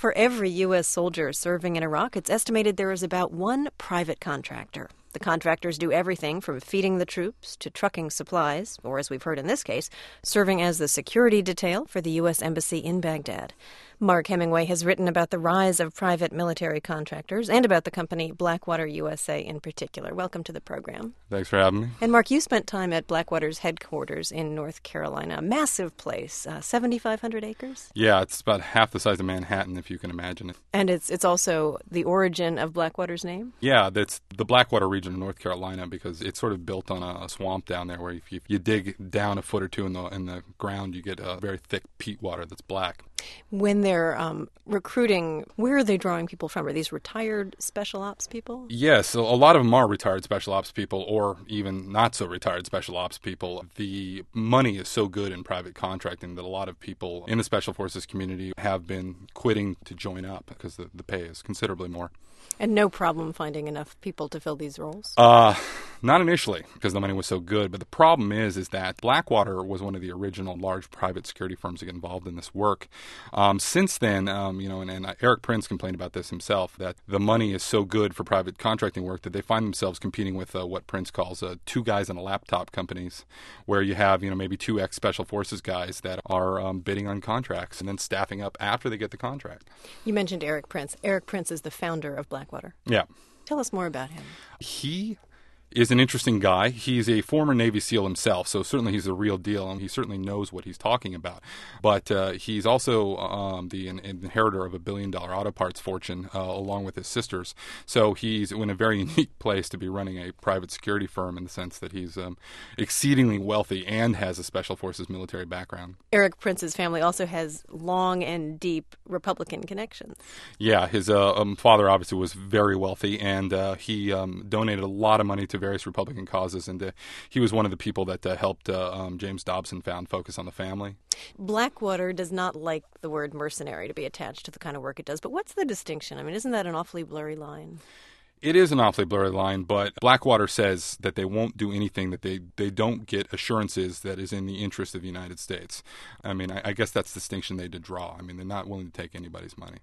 For every U.S. soldier serving in Iraq, it's estimated there is about one private contractor. The contractors do everything from feeding the troops to trucking supplies, or as we've heard in this case, serving as the security detail for the U.S. Embassy in Baghdad. Mark Hemingway has written about the rise of private military contractors and about the company Blackwater USA in particular. Welcome to the program. Thanks for having me. And Mark, you spent time at Blackwater's headquarters in North Carolina. A massive place, 7,500 acres? Yeah, it's about half the size of Manhattan, if you can imagine it. And it's also the origin of Blackwater's name? Yeah, that's the Blackwater region of North Carolina because it's sort of built on a swamp down there where if you dig down a foot or two in the ground, you get a very thick peat water that's black. When they're recruiting, where are they drawing people from? Are these retired special ops people? Yes, a lot of them are retired special ops people or even not so retired special ops people. The money is so good in private contracting that a lot of people in the special forces community have been quitting to join up because the pay is considerably more. And no problem finding enough people to fill these roles? Not initially, because the money was so good. But the problem is that Blackwater was one of the original large private security firms to get involved in this work. Since then, and Erik Prince complained about this himself, that the money is so good for private contracting work that they find themselves competing with what Prince calls two guys in a laptop companies, where you have maybe two ex-special forces guys that are bidding on contracts and then staffing up after they get the contract. You mentioned Erik Prince. Erik Prince is the founder of Blackwater. Yeah. Tell us more about him. He is an interesting guy. He's a former Navy SEAL himself, so certainly he's the real deal, and he certainly knows what he's talking about. But he's also the inheritor of $1 billion auto parts fortune, along with his sisters. So he's in a very unique place to be running a private security firm in the sense that he's exceedingly wealthy and has a Special Forces military background. Erik Prince's family also has long and deep Republican connections. Yeah, his father obviously was very wealthy, and he donated a lot of money to various Republican causes, and he was one of the people that helped James Dobson found Focus on the Family. Blackwater does not like the word mercenary to be attached to the kind of work it does, but what's the distinction? I mean, isn't that an awfully blurry line? It is an awfully blurry line, but Blackwater says that they won't do anything that they don't get assurances that is in the interest of the United States. I mean, I guess that's the distinction they did draw. I mean, they're not willing to take anybody's money.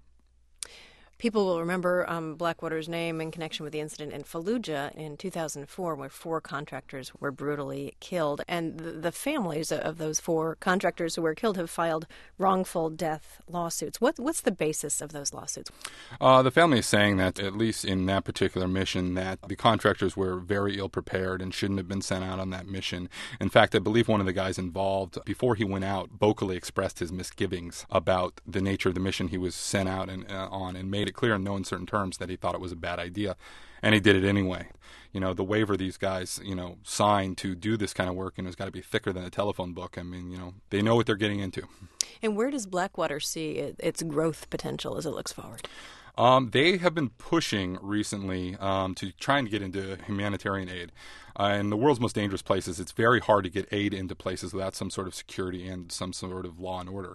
People will remember Blackwater's name in connection with the incident in Fallujah in 2004 where 4 contractors were brutally killed. And the families of those 4 contractors who were killed have filed wrongful death lawsuits. What's the basis of those lawsuits? The family is saying that, at least in that particular mission, that the contractors were very ill-prepared and shouldn't have been sent out on that mission. In fact, I believe one of the guys involved, before he went out, vocally expressed his misgivings about the nature of the mission he was sent out on and made it clear in no uncertain terms that he thought it was a bad idea, and he did it anyway. The waiver these guys, signed to do this kind of work, has got to be thicker than a telephone book. I mean, they know what they're getting into. And where does Blackwater see its growth potential as it looks forward? They have been pushing recently to try and get into humanitarian aid. In the world's most dangerous places, it's very hard to get aid into places without some sort of security and some sort of law and order.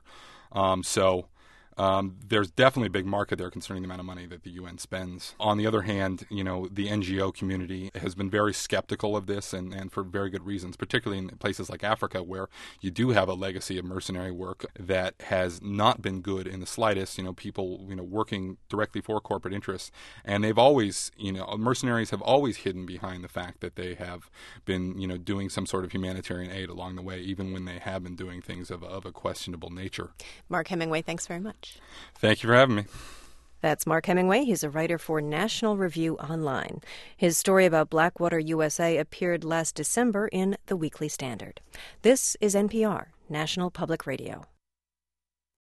There's definitely a big market there concerning the amount of money that the UN spends. On the other hand, the NGO community has been very skeptical of this and for very good reasons, particularly in places like Africa where you do have a legacy of mercenary work that has not been good in the slightest, people, working directly for corporate interests. And they've always, mercenaries have always hidden behind the fact that they have been, doing some sort of humanitarian aid along the way, even when they have been doing things of a questionable nature. Mark Hemingway, thanks very much. Thank you for having me. That's Mark Hemingway. He's a writer for National Review Online. His story about Blackwater USA appeared last December in The Weekly Standard. This is NPR, National Public Radio.